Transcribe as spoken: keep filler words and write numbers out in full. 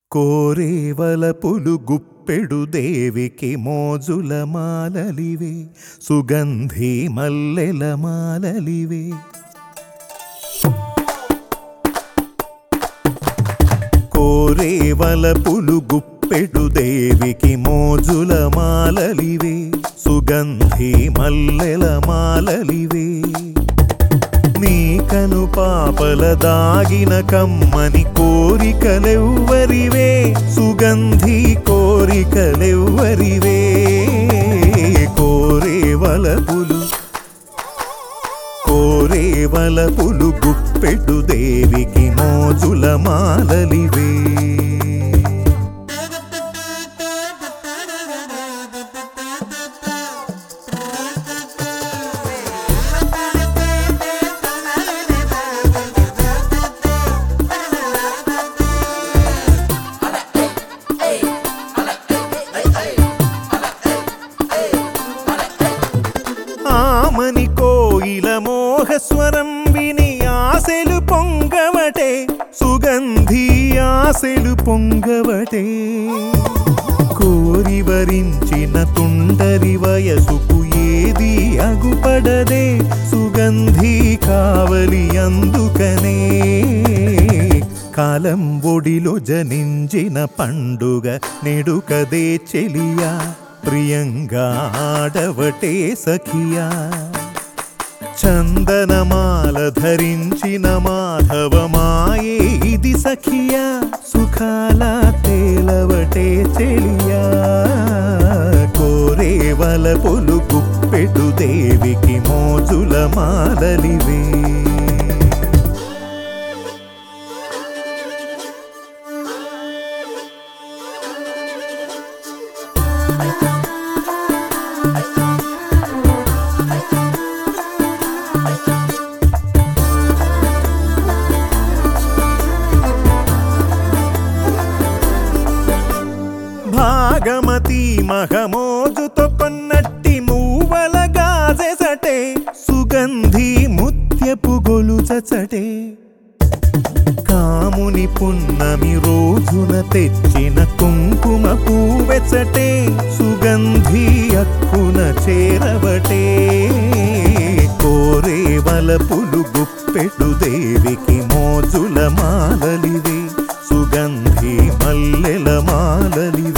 కోరేవలపులు గుప్పెడు దేవికి మోజుల మాలలివే, సుగంధి మల్లెల మాలలివే. కోరేవలపులు గుప్పెడు దేవికి మోజుల మాలలివే, సుగంధి మల్లెల మాలలివే. నీ కను పాపల దాగిన కమ్మని కోరికలెవ్వరివే, సుగంధి కోరికలెవ్వరివే. కోరేవలపులు కోరేవలపులు గుప్పెడు దేవికి మోజుల మాలలివే. ఆమని కోయిల మోహస్వరం విని ఆశలు పొంగవటే, సుగంధి ఆశలు పొంగవటే. కోరి వరించిన తుండరి వయసుకు ఏది అగుపడదే, సుగంధి కావలి అందుకనే. కాలం ఒడిలో జనించిన పండుగ నెడుకదే చెలియా, ప్రియంగా ఆడవటే సఖియా. చందనమాల ధరించిన మాధవమాయే ఇది సఖియా, సుఖాల తేలవటే చెలియా. కోరేవలపులు గుప్పెడు దేవికి మోజుల మాలలివే. భాగమతి మహమోజుతో కొన్నట్టి మూవల గాజెసటే, సుగంధి ముత్యపు గొలుచచటే. కాముని పున్నమి రోజున తెచ్చిన కుంకుమ పూవెచ్చటే, సుగంధి అక్కున చేరవటే. కోరేవలపులు గుప్పెడు దేవికి మోజుల మాలలివే, సుగంధి మల్లెల మాలలి.